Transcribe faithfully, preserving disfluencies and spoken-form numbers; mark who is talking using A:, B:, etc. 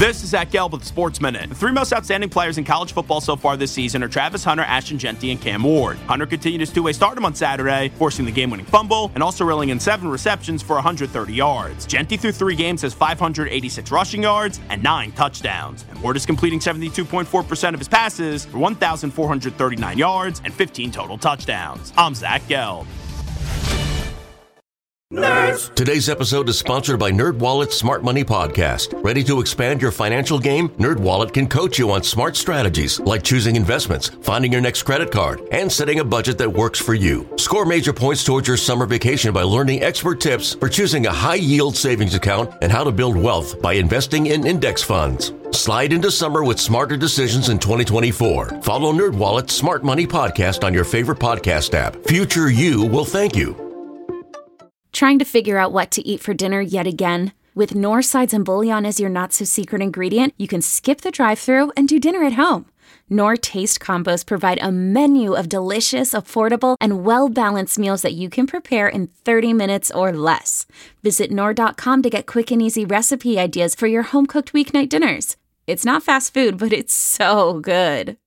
A: This is Zach Gelb with the Sports Minute. The three most outstanding players in college football so far this season are Travis Hunter, Ashton Jeanty, and Cam Ward. Hunter continued his two-way stardom on Saturday, forcing the game-winning fumble and also reeling in seven receptions for one hundred thirty yards. Jeanty through three games has five hundred eighty-six rushing yards and nine touchdowns. And Ward is completing seventy-two point four percent of his passes for one thousand four hundred thirty-nine yards and fifteen total touchdowns. I'm Zach Gelb.
B: Nerds. Today's episode is sponsored by NerdWallet's Smart Money Podcast. Ready to expand your financial game? NerdWallet can coach you on smart strategies like choosing investments, finding your next credit card, and setting a budget that works for you. Score major points towards your summer vacation by learning expert tips for choosing a high-yield savings account and how to build wealth by investing in index funds. Slide into summer with smarter decisions in twenty twenty-four. Follow NerdWallet's Smart Money Podcast on your favorite podcast app. Future you will thank you.
C: Trying to figure out what to eat for dinner yet again? With Knorr sides and bouillon as your not-so-secret ingredient, you can skip the drive-thru and do dinner at home. Knorr Taste Combos provide a menu of delicious, affordable, and well-balanced meals that you can prepare in thirty minutes or less. Visit Knorr dot com to get quick and easy recipe ideas for your home-cooked weeknight dinners. It's not fast food, but it's so good.